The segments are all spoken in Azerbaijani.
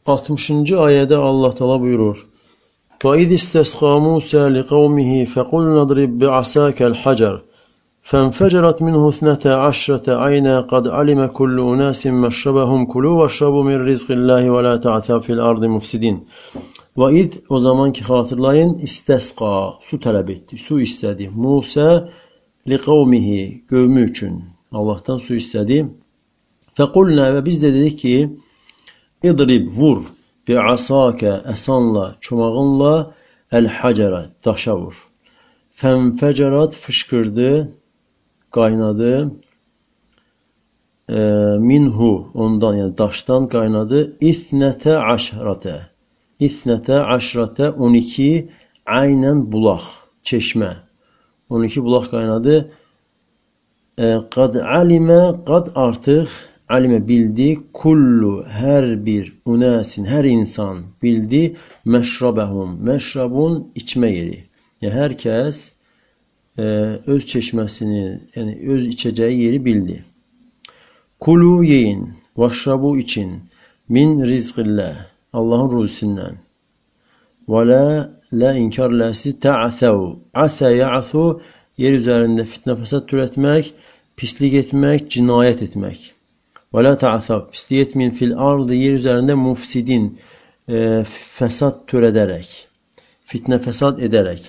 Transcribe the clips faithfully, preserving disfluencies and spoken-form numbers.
altmışıncı ayədə Allah Teala buyurur: وَإِذِ اسْتَسْقَى مُوسَى لِقَوْمِهِ فَقُلْنَا اضْرِبْ بِعَصَاكَ الْحَجَرَ فَانْفَجَرَتْ مِنْهُ اثْنَتَا عَشْرَةَ عَيْنًا قَدْ عَلِمَ كُلُّ أُنَاسٍ مَشْرَبَهُمْ كُلُوا وَاشْرَبُوا مِنْ رِزْقِ اللّٰهِ وَلَا تَعْثَوْا فِي الْأَرْضِ مُفْسِدِينَ. وَإِذْ o zaman ki hatırlayın, istasqa, su talep etti, su istedi. Musa liqavmihi, qövmü üçün Allah'tan su istedi. Fequlna, ve biz de dedik ki idrib, vur, bi'asaka, esanla, çomağınla, el-hacera, daşa vur. Fenfecerat, fışkırdı, kaynadı. E, minhu, ondan yani daştan kaynadı. İthnete aşrate, İthnete aşrate, on iki, aynen bulak, çeşme. on iki bulak kaynadı. E, kad alime, kad artık, alime bildi, kullu, her bir, unasin, her insan bildi, meşrabehum, meşrabun, içme yeri. Yani herkes e, öz çeşmesini, yani öz içeceği yeri bildi. Kulu yiyin, vaşrabu için, min rizqillah, Allah'ın ruzisinden. Ve la, la inkar lasi ta'athev, asa ya'athu, yer üzerinde fitne fesat türetmek, pislik etmek, cinayet etmek. Ve la ta'athev, pislik etmeyin fil ardı, yer üzerinde mufsidin, e, fesat türederek, fitne fesat ederek.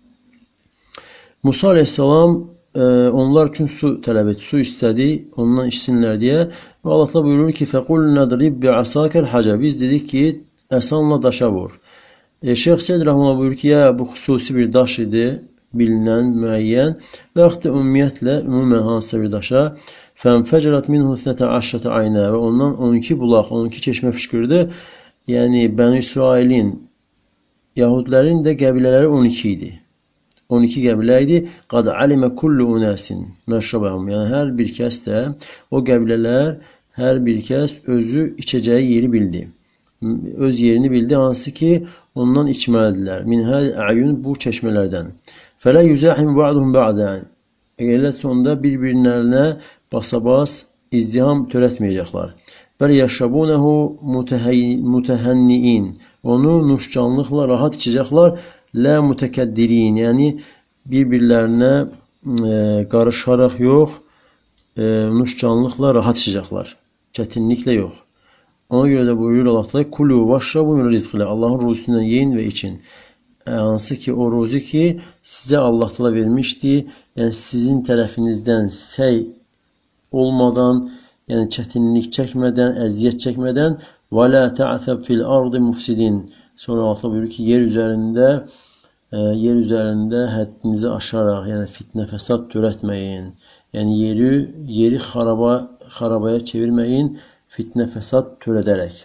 Musa aleyhisselam e, onlar için su talep etti, su istedi, ondan içsinler diye. Ve Allah da buyurur ki فَقُلْ نَدْرِبْ بِعَسَاكَ الْحَجَرَ, biz dedik ki esanla daşa vur. E, Şeyh Seyyid Rahmanullah buyurur ki ya bu hususi bir daş idi, bilinen, müəyyən və yaxud da ümumiyyətlə, ümumən hansısa bir daşa فَانْفَجَرَتْ مِنْهُ اثْنَتَا عَشْرَةَ عَيْنًا, və ondan on iki bulaq, on iki çeşmə fışkırdı. Yəni Bəni İsrailin, Yahudilərin də qəbilələri on iki idi. on iki qəbilə idi. Qad alime kullu unasin məşrabahum. Yəni hər bir kəs də, o qəbilələr hər bir kəs özü içəcəyi yeri bildi. Öz yerini bildi, hansı ki ondan içməlidirlər. Minhəl əyun, bu çeşmələrdən. Fələ yüzəhim ba'duhum ba'dan. Elə sonda bir-birlərinə basabas izdiham törətməyəcəklər. Bəl yaşabunehu mutəhənniin. Onu nuşcanlıqla rahat içəcəklər. La mutekaddirin, yəni bir-birlərinə e, qarışaraq yox, e, nuşcanlıqla rahat içəcəklər. Çətinliklə yox. Ona görə də buyurur Allah da kulu vaşrabu min rizqillah, Allahın ruzisindən yeyin və için. E, hansı ki o ruzi ki sizə Allah da vermişdi. Yəni sizin tərəfinizdən səy olmadan, yəni çətinlik çəkmədən, əziyyət çəkmədən və la ta'thab fil ardı mufsidin. Sonra Allah buyurur ki yer üzərində e, yer üzərində həddinizi aşaraq, yəni fitnə fəsad törətməyin. Yəni yeri yeri xaraba xarabaya çevirməyin, fitnə fəsad törədərək.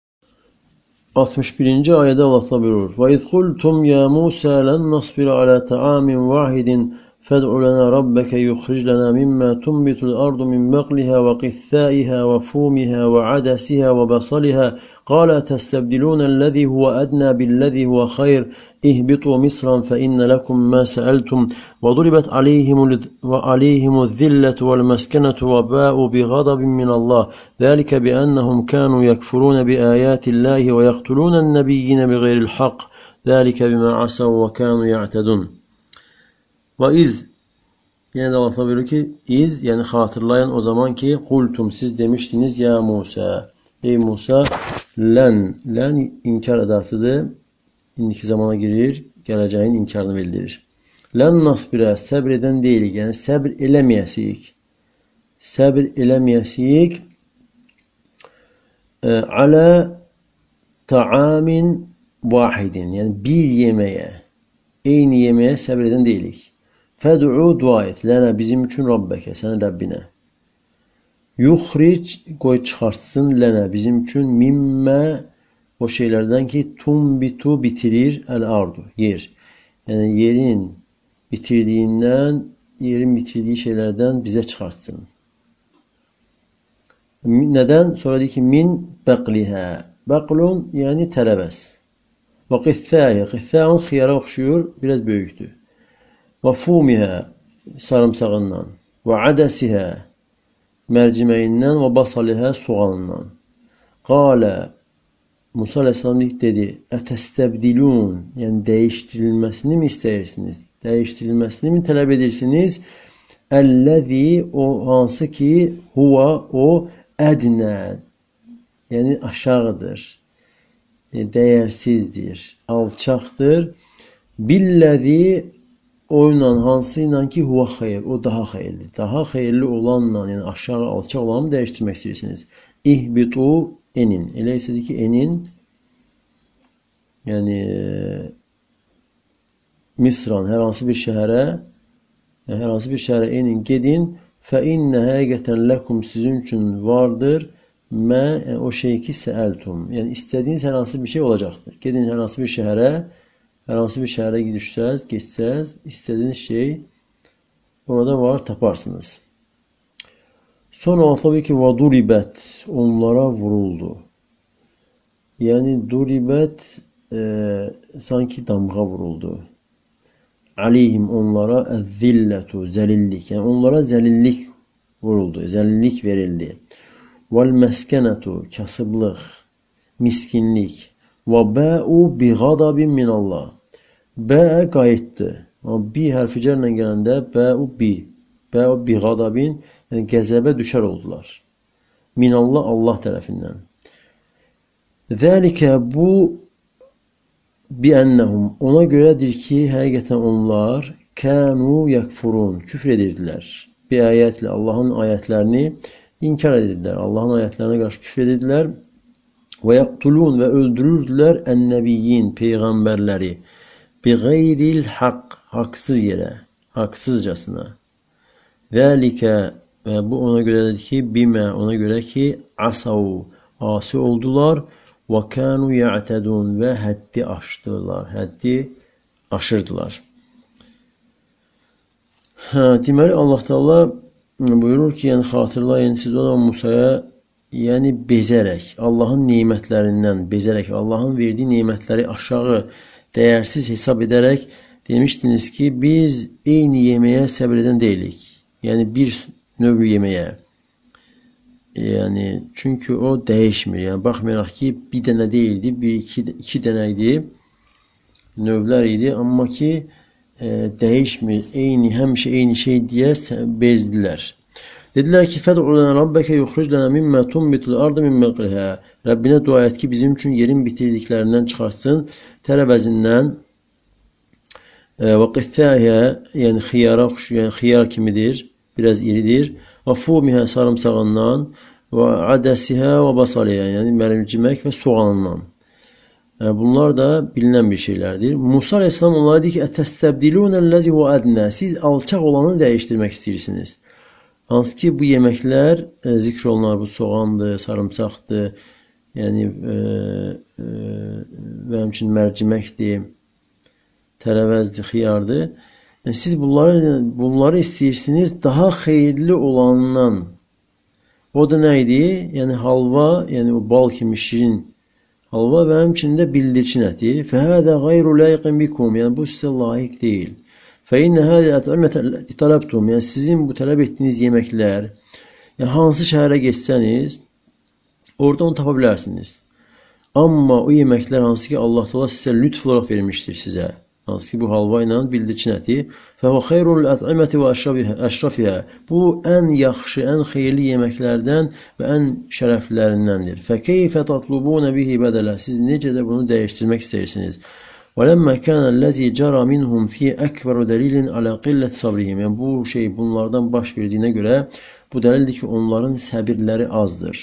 altmış birinci ayədə Allah buyurur: "Və iz qultum ya Musa lan nasbira ala ta'amin wahidin fad'u lana rabbaka yukhrij lana mimma tunbitul ardu min baqliha wa qithaiha wa fumiha wa adasiha wa basaliha qala tastabdiluna alladhi huwa adna billadhi huwa khayr ihbitu misran fa inna lakum ma sa'altum wa duribat alayhim wa alayhim adh-dhillatu wal maskanatu wa ba'u bi ghadabin min Allah dhalika bi annahum kanu yakfuruna bi ayati Allahi wa yaqtuluna an-nabiyyina bighayri al-haqq dhalika bima asaw wa kanu ya'tadun." Ve iz, yine de Allah buyuruyor ki iz, yani hatırlayın o zaman ki kultum, siz demiştiniz ya Musa, ey Musa, len, len inkar edatıdır, indiki zamana girir, geleceğin inkarını bildirir. Len nasbire, sabreden değilik, yani sabr elemeyesiyik, sabr elemeyesiyik e, ala ta'amin vahidin, yani bir yemeğe, aynı yemeğe sabreden değilik. Fed'u, dua et, lana, bizim için Rabbeke, senin Rabbine. Yuhric, koy çıkartsın, lana, bizim için mimme, o şeylerden ki tumbitu, bitirir, el ardu, yer. Yani yerin bitirdiğinden, yerin bitirdiği şeylerden bize çıkartsın. Neden? Sonra dedi ki min bekliha. Beklun yani terebes. Ve qithâye, qithâun xiyara okşuyor, biraz büyüktü. Ve fumiha, sarımsağından. Ve adasiha, mercimeğinden. Ve basaliha, soğanından. Qâle, Musa Aleyhisselam dedi, "Ətəstəbdilun", yəni dəyişdirilməsini mi istəyirsiniz? Dəyişdirilməsini mi tələb edirsiniz? Əlləzi, o hansı ki, huva, o ədnə, yəni aşağıdır, dəyərsizdir, alçaqdır. Billəzi, oyla, hansı ilə ki, huva xeyr, o daha xeyirli. Daha xeyirli olanla, yəni aşağı, alçaq olanı dəyişdirmək istəyirsiniz. İhbitu, enin. Elə istədir ki, enin, yəni Misran, hər hansı bir şəhərə, yəni, hər hansı bir şəhərə enin, gedin. Fə innə həqiqətən ləkum, sizin üçün vardır. Mə, yəni, o şey ki, səəltum. Yəni, istədiyiniz hər hansı bir şey olacaqdır. Gedin hər hansı bir şəhərə, hər hansı bir şəhərə gidişsəz, geçsəz, istədiyiniz şey orada var, taparsınız. Sonra tabii ki, vaduribət, onlara vuruldu. Yəni, duribət e, sanki damğa vuruldu. Aleyhim, onlara əzzillətu, zəlillik. Yəni, onlara zəlillik vuruldu, zəlillik verildi. Vəl məskənətu, kasıblıq, miskinlik. Və bə'u bi qadabin minallah. Bə qayıtdı. Bi hərfi cərlə gələndə bə'u bi. Bə'u bi qadabin, yəni qəzəbə düşər oldular. Minallah, Allah tərəfindən. Zəlikə, bu biənnəhum, ona görədir ki, həqiqətən onlar kənu yəkfurun, küfr edirdilər. Bir ayətlə, Allahın ayətlərini inkar edirdilər. Allahın ayətlərinə qarşı küfr edirdilər. Və yəqtulun, və öldürürdülər ən-nəbiyyin, peyğəmbərləri. Bi qeyril haqq, haqsız yerə, haqsızcasına. Zəlikə, və bu ona görədir ki, bimə, ona görə ki, asav, asi oldular. Və kənu ya'tədun, və həddi aşdılar, həddi aşırdılar. Hə, deməli, Allah Teala buyurur ki, yəni xatırlayın, siz o da Musaya, yəni bezərək, Allahın nemətlərindən bezərək, Allahın verdiyi nemətləri aşağı, dəyərsiz hesab edərək demişdiniz ki, biz eyni yeməyə səbr edən deyilik. Yəni, bir növlü yeməyə. Yəni, çünki o dəyişmir. Yəni, baxmayaraq ki, bir dənə deyildi, bir, iki, iki dənə idi, növlər idi, amma ki, e, dəyişmir. Eyni, həmişə eyni şey deyə bezdilər. Dedilər ki, fəd'ulənə rabbəkə yuxriclənə mimmə tumbitul ardı min məqrihə. Rəbbinə dua et ki, bizim üçün yerin bitirdiklərindən çıxartsın, tərəvəzindən və qithəhə, yəni xiyara, yəni xiyar kimidir, biraz iridir. Və fumihə, sarımsağından, və adəsihə və basalihə, yəni mərcimək və soğanından. Yəni, bunlar da bilinən bir şeylərdir. Musa Aleyhisselam onlara deyir ki, ətəstəbdilunəl-ləzi və ədnə, siz alçaq olanı dəyişdirmək istəyirsiniz. Hansı ki, bu yeməklər e, zikr olunar, bu soğandır, sarımsaqdır, yəni e, e, və həmçinin mərciməkdir, tərəvəzdir, xiyardır. Yəni, siz bunları, bunları istəyirsiniz daha xeyirli olandan. O da nə idi? Yəni, halva, yəni o bal kimi şirin halva və həmçində bildirçin əti. Fəhədə qayru ləyiqin bikum, yəni bu sizə layiq deyil. Fəinnə hədə ətəmətə tələbtum, yəni sizin bu tələb etdiyiniz yeməklər, yəni hansı şəhərə geçsəniz, orada onu tapa bilərsiniz. Amma o yeməklər hansı ki, Allah Teala sizə lütf olaraq vermişdir sizə. Hansı ki, bu halva ilə bildirçin əti. Fəhvə xeyrul ət'iməti və əşrafihə. Bu, ən yaxşı, ən xeyirli yeməklərdən və ən şərəflərindəndir. Fəkeyfə tatlubunə bihi bədələ. Siz necə də bunu dəyişdirmək istəyirsiniz? وَلَمَّا كَانَ الَّذِي جَرَى مِنْهُمْ فِي أَكْبَرُ دَلِيلٍ عَلَى قِلَّةِ صَبْرِهِمْ. Yəni, bu şey bunlardan baş verdiyinə görə bu dəlildir ki, onların səbirləri azdır.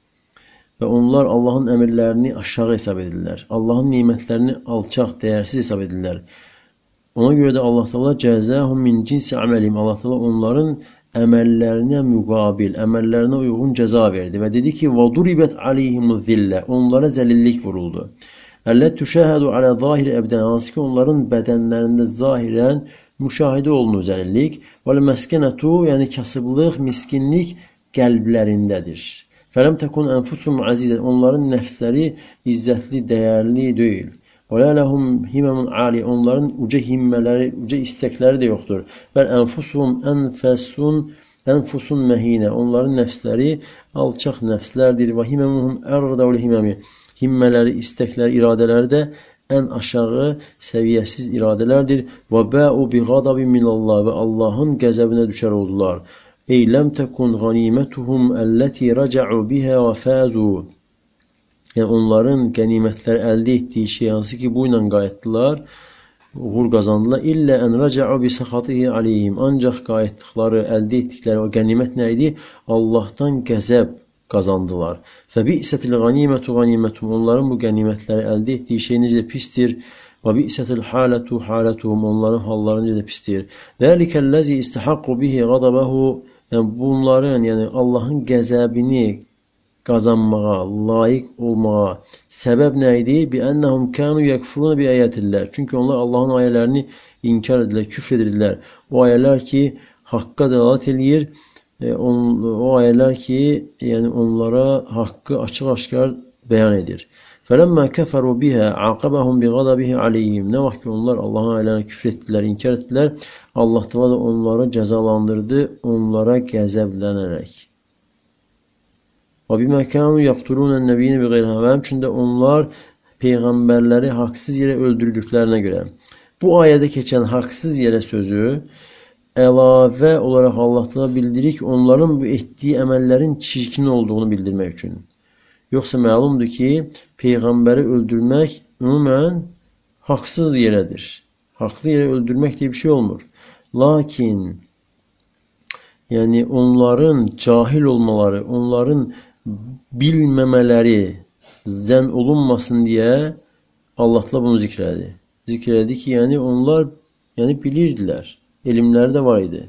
Və onlar Allahın əmirlərini aşağı hesab edirlər. Allahın nimətlərini alçaq, dəyərsiz hesab edirlər. Ona görə də Allah Teala cəzəhum min cinsi əməlim. Allah Teala onların əməllərinə müqabil, əməllərinə uyğun cəza verdi və dedi ki, وَضُرِبَتْ عَلَيْهِمُ الذِّلَّ. Onlara zəlillik vuruldu. Əllə tüşəhədu alə zahiri əbdən, hansı ki, onların bədənlərində zahirən müşahidə olunur zəlillik. Və məskənətu, yəni kasıblıq, miskinlik qəlblərindədir. Fələm təkun ənfusum əzizə, onların nəfsləri izzətli, dəyərli deyil. Və ləhum himəmun ali, onların uca himmələri, uca istəkləri də yoxdur. Və ənfusum ənfəsun, ənfusun məhinə, onların nəfsləri alçaq nəfslərdir. Və himəmuhum ərdəvli himəmi. himmələri, istəkləri, iradələri də ən aşağı səviyyəsiz iradələrdir. Və bə'u bi ghadabin minallah və Allahın qəzəbinə düşər oldular. Ey ləm təkun ganimətuhum əlləti rəcə'u bihə və fəzu. Yəni onların qənimətləri əldə etdiyi şey hansı ki bu ilə qayıtdılar, uğur qazandılar. İllə ən rəcə'u bi səxatihi aleyhim. Ancaq qayıtdıqları, əldə etdikləri o qənimət nə idi? Allahdan qəzəb qazandılar. Fəbi'sətil qanimətu qanimətum. Onların bu qənimətləri əldə etdiyi şey necə də pisdir. Və bi'sətil halətu halətuhum. Onların halları necə də pisdir. Zəlikəl-ləzi istəhəqqu bihi qadabəhu. Yəni bunların, yəni Allahın qəzəbini qazanmağa, layiq olmağa səbəb nə idi? Bi-ennəhum kanu yekfuruna bi ayatillah. Çünki onlar Allahın ayələrini inkar edirlər, küfr edirlər. O ayələr ki, haqqa dəlalət eləyir. E, on, o ayələr ki, yəni onlara haqqı açıq-aşkar bəyan edir. Fələmmə kəfəru bihə aqabəhum bi qadabihi aleyhim. Nə vaxt ki onlar Allahın ayələrini küfr etdilər, inkar etdilər, Allah da onları cəzalandırdı, onlara qəzəblənərək. Və bimə kənu yaqtulunən nəbiyyini bi qeyrihə. Və həmçində onlar peyğəmbərləri haqsız yerə öldürdüklərinə görə. Bu ayədə keçən haqsız yerə sözü əlavə olaraq Allah bildirir ki, onların bu etdiyi əməllərin çirkin olduğunu bildirmək üçün. Yoxsa məlumdur ki, peyğəmbəri öldürmək ümumən haqsız yerədir. Haqlı yerə öldürmək deyə bir şey olmur. Lakin yəni onların cahil olmaları, onların bilməmələri zənn olunmasın deyə Allah bunu zikr edir. Zikr edir ki, yəni onlar yəni bilirdilər. Elmləri də var idi.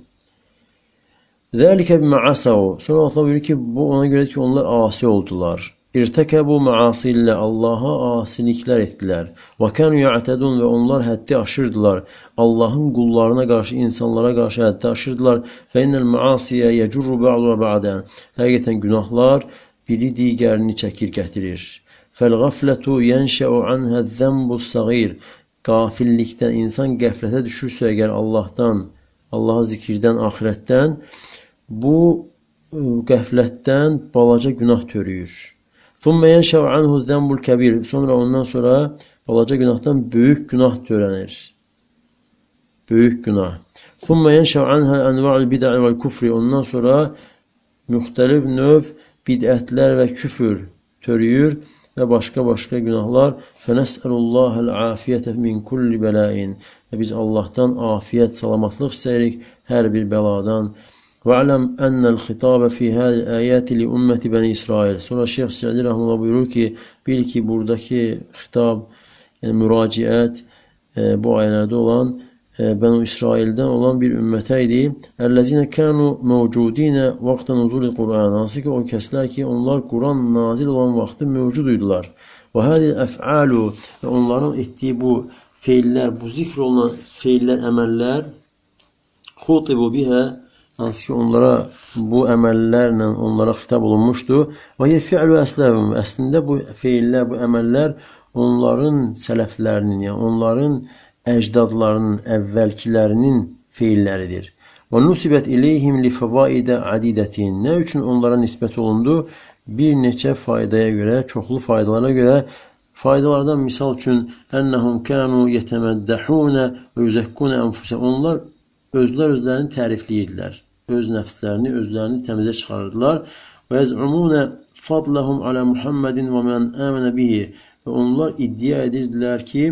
Zəlikə bimə-əsəu. Sonra Allah buyurur ki, bu ona görə ki, onlar asi oldular. İrtəkəbu məasillə. Allaha asiliklər etdilər. Və kənu ya'tədun. Və onlar həddi aşırdılar. Allahın qullarına qarşı, insanlara qarşı həddi aşırdılar. Fə innəl məasiyə yəcurru ba'du və ba'dən. Həqiqətən günahlar biri digərini çəkir, gətirir. Fəl-ğaflətu yənşəu anhə zəmbus-səğir. Qafillikdən, insan qəflətə düşürsə əgər Allahdan, Allah'a zikirdən, axirətdən, bu qəflətdən balaca günah törüyür. Thumma yenşəu anhu zənbul kəbir. Sonra ondan sonra balaca günahdan böyük günah törənir. Böyük günah. Thumma yenşəu anhə ənva'l bid'a vəl küfri. Ondan sonra müxtəlif növ bid'ətlər və küfür törüyür və başqa-başqa günahlar. Fənəsəlullahəl afiyyətə min kulli bələin. Və biz Allahdan afiyət, salamatlıq istəyirik hər bir bəladan. وَعْلَمْ أَنَّ الْخِطَابَ فِي هَذِهِ الْآيَاتِ لِأُمَّةِ بَنِي İsrail. Sonra Şeyx Sə'di Rəhməllah buyurur ki, bil ki, buradakı xitab, yəni müraciət, e, bu ayələrdə olan e, Bənu İsraildən olan bir ümmətə idi. Əl-ləzinə kənu məvcudinə vaxtə nuzul-i Qur'an. Hansı ki, o kəslər ki, onlar Quran nazil olan vaxtı mövcud idilər. Və hədi əf'alu. Və onların etdiyi bu feillər, bu zikr olunan feillər, əməllər xutibu bihə. Hansı ki, onlara bu əməllərlə onlara xitab olunmuşdu. Və yefi'lu əsləvim. Əslində bu feillər, bu əməllər onların sələflərinin, yəni onların əcdadlarının, əvvəlkilərinin feilləridir. Və nusibət iləyhim li fəvaidə adidətin. Nə üçün onlara nisbət olundu? Bir neçə faydaya görə, çoxlu faydalara görə. Faydalardan misal üçün ennəhum kənu yetəməddəhunə və yüzəkkunə ənfusə. Onlar özlər özlərini tərifləyirdilər. Öz nəfslərini, özlərini təmizə çıxarırdılar. Və yəz'umunə fadləhum alə Muhammedin və mən əmənə bihi. Və onlar iddia edirdilər ki,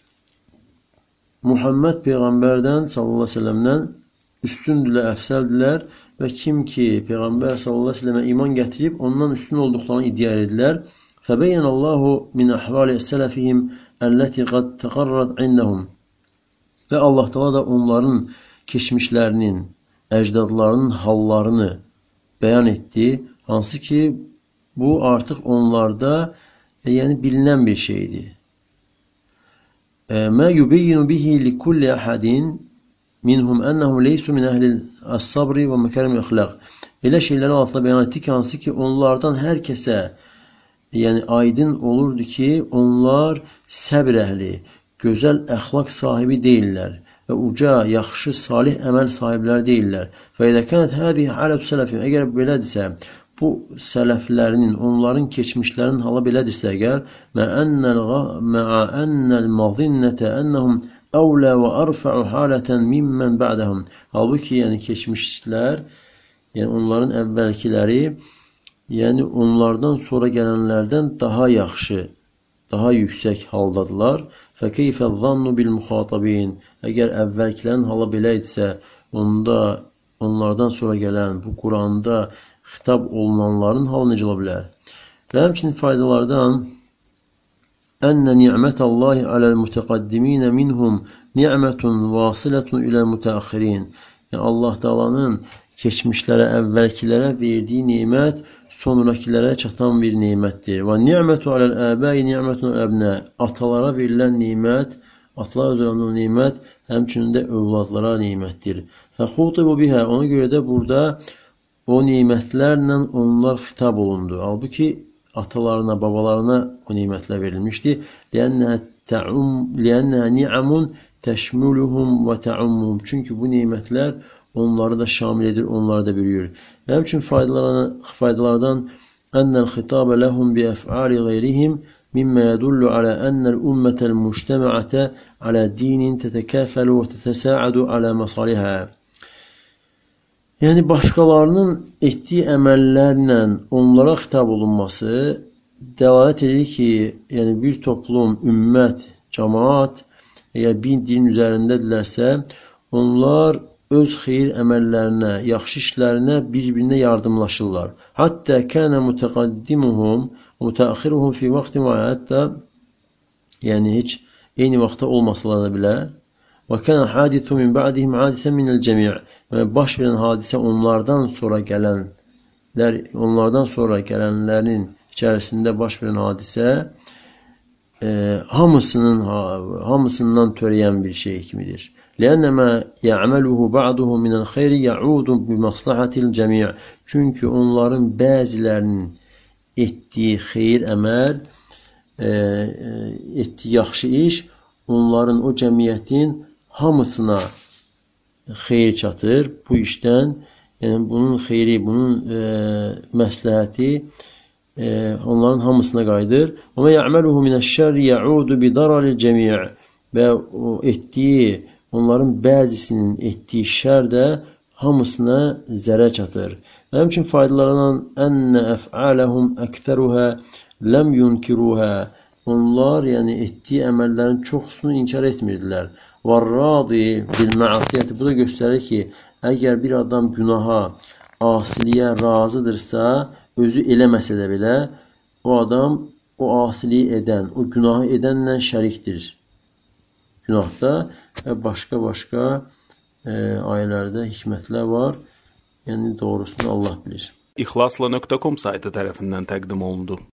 Muhammed Peyğəmbərdən sallallahu aleyhi ve sellemdən üstündülər, əfsəldilər və kim ki Peyğəmbər sallallahu aleyhi ve selleme iman gətirib ondan üstün olduqlarını iddia edirlər. Fəbəyyənəllahu min əhvali sələfihim əlləti qad təqarrat indəhum. Və Allah Teala da onların keçmişlərinin, əcdadlarının hallarını bəyan etdi. Hansı ki, bu artıq onlarda e, yəni bilinən bir şeydir. Mə yubeyyinu bihi li kulli əhədin minhum ennəhum leysu min əhlil as-sabri və məkərim əxlaq. Elə şeyləri altında bəyan etdi ki, hansı ki, onlardan hər kəsə yəni aydın olurdu ki, onlar səbr əhli, gözəl əxlaq sahibi deyirlər. Və uca, yaxşı, salih əməl sahibləri deyirlər. Və edə kənət hədihi alətu sələfim. Əgər belədirsə, bu sələflərinin, onların keçmişlərinin halı belədirsə əgər, mə'a ennəl mazinnətə ennəhum əvlə və arfa'u halətən mimmən ba'dəhum. Halbuki, yəni keçmişlər, yəni onların əvvəlkiləri, yəni onlardan sonra gələnlərdən daha yaxşı, daha yüksək haldadılar. Fəkeyfə zannu bil müxatabin. Əgər əvvəlkilərin halı belə idisə, onda onlardan sonra gələn bu Quranda xitab olunanların halı necə ola bilər? Və həmçinin faydalardan ənnə ni'mətəllahi aləl mütəqaddiminə minhum ni'mətun vasilətun iləl mütəəxirin. Yəni Allah Taala'nın keçmişlərə, əvvəlkilərə verdiyi nemət sonrakilərə çatan bir nemətdir. Və ni'mətu aləl əbəyi ni'mətun əbnə. Atalara verilən nemət, atalar üzərində nemət həmçinin də övladlara nemətdir. Fəxutibu bihə. Ona görə də burada o nemətlərlə onlar xitab olundu. Halbuki atalarına, babalarına o nemətlər verilmişdi. Ləənnə ni'amun təşmuluhum və təummum. Çünki bu nemətlər onları da şamil edir, onları da bürüyür. Və həmçinin faydalardan ennəl xitabə ləhum bi əf'ali qeyrihim mimmə yədullu alə ennəl ümmətəl müştəməətə alə dinin tətəkəfəlu və tətəsəadu alə məsalihə. Yəni, başqalarının etdiyi əməllərlə onlara xitab olunması dəlalət edir ki, yəni bir toplum, ümmət, cəmaat, əgər bir din üzərindədirlərsə, onlar öz xeyir əməllərinə, yaxşı işlərinə bir-birinə yardımlaşırlar. Hatta kənə mütəqaddimuhum, mütəəxiruhum fi vaxti və hətta, yəni heç eyni vaxtda olmasalar da bilə, və kənə hadithu min ba'dihim hadisə minəl cəmi'. Yəni, baş verən hadisə onlardan sonra gələnlər, onlardan sonra gələnlərin içərisində baş verən hadisə e, hamısının, hamısından törəyən bir şey kimidir. لأنما يعمله بعضهم من الخير يعود بمصلحة الجميع. Çünki onların bəzilərinin etdiyi xeyir əməl, e, etdiyi yaxşı iş, onların o cəmiyyətin hamısına xeyir çatır. Bu işdən, yəni bunun xeyri, bunun e, məsləhəti e, onların hamısına qayıdır. وَمَا يَعْمَلُهُ مِنَ الشَّرِّ يَعُودُ بِضَرَرِ الْجَمِيعِ. Və o etdiyi, onların bəzisinin etdiyi şər də hamısına zərər çatır. Və həmçinin faydalarından ənnə əf'aləhum əktəruhə ləm yunkiruhə. Onlar, yəni etdiyi əməllərin çoxusunu inkar etmirdilər. Vərradi bil-məasiyyəti. Bu da göstərir ki, əgər bir adam günaha, asiliyə razıdırsa, özü eləməsə də belə, o adam o asiliyi edən, o günahı edənlə şərikdir. Günahda və başqa-başqa e, ayələrdə hikmətlər var. Yəni doğrusunu Allah bilir. İxlasla nöqtə com saytı tərəfindən təqdim olundu.